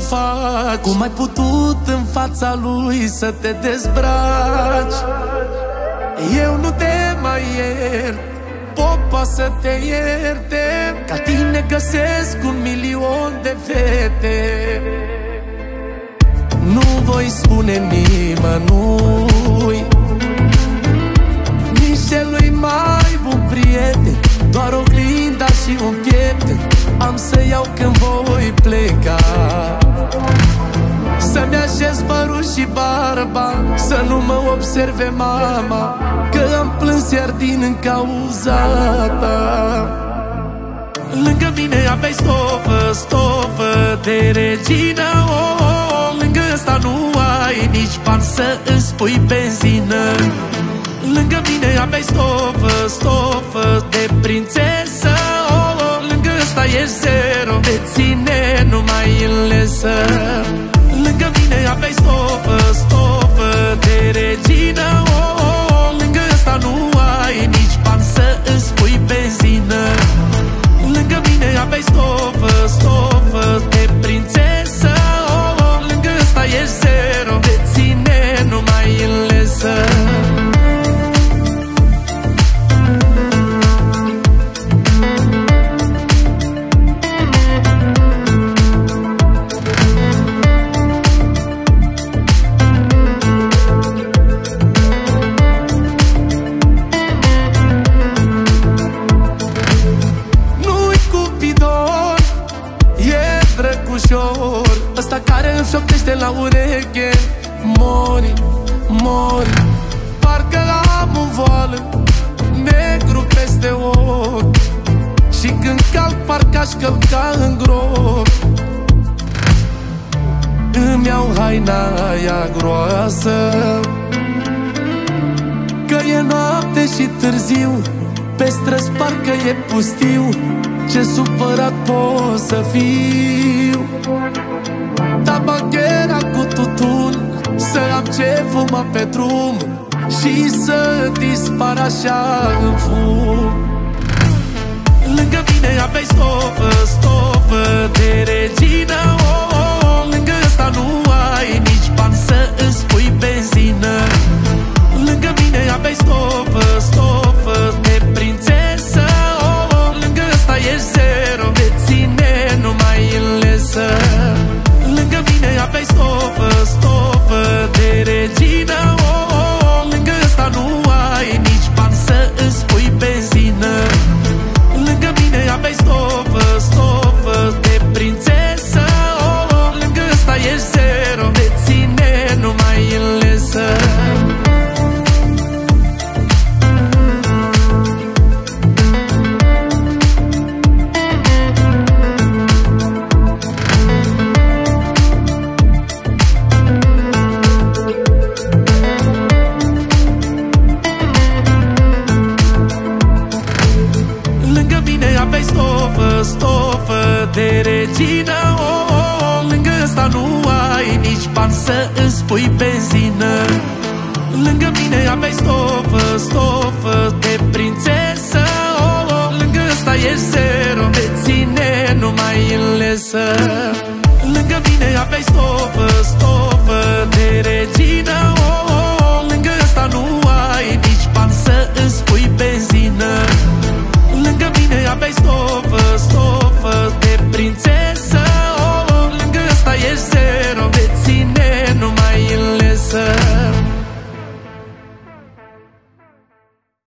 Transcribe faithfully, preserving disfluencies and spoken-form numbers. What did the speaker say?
faci? Cum ai putut în fața lui să te dezbraci? Eu nu te mai iert, popa să te ierte. Ca tine găsesc un milion de fete. Nu voi spune nimănui, nici celui mai bun prieten, doar oglinda și un piept am să iau când voi pleca. Să-mi așez părul și barba, să nu mă observe mama, că am plâns iar din cauza ta. Lângă mine aveai stofă, stofă de regină, oh, oh. Lângă ăsta nu ai nici bani să îți pui benzină. Lângă mine aveai stofă, stofă de prințesă, oh, oh. Lângă ăsta e zero, te ține numai în lesă. Lângă mine aveai stofă, stofă de regină, oh, oh. Lângă ăsta nu ai nici bani să îți pui benzină. Lângă mine aveai stofă, stofă de prințesă, oh, oh. Lângă ăsta e zero, te ține numai în lesă. Ăsta care îmi șoptește la ureche, mori, mori. Parcă am un voal negru peste ochi, și când calc parcă aș călca în gropi. Îmi iau haina aia groasă, că e noapte și târziu, pe străzi parcă e pustiu. Ce supărat pot să fiu. Tabachera cu tutun, să am ce fuma pe drum și să dispar așa în fum. Lângă mine aveai stofă, stofă de regină, oh, oh. Lângă ăsta nu ai nici bani să îți pui benzină. Lângă mine aveai stofă, stofă de prințesă, oh, oh. Lângă ăsta e zero, te ține numai în lesă. Lângă mine aveai stofă, stofă de regină, oh, oh. Lângă ăsta nu ai nici bani să îți pui benzină. Lângă mine aveai stofă, stofă de prințesă, oh, oh. Lângă ăsta e zero, te ține numai în lesă. Stofă de regină, oh, oh. Lângă ăsta nu ai nici bani să îți pui benzină. Lângă mine aveai stofă, stofă de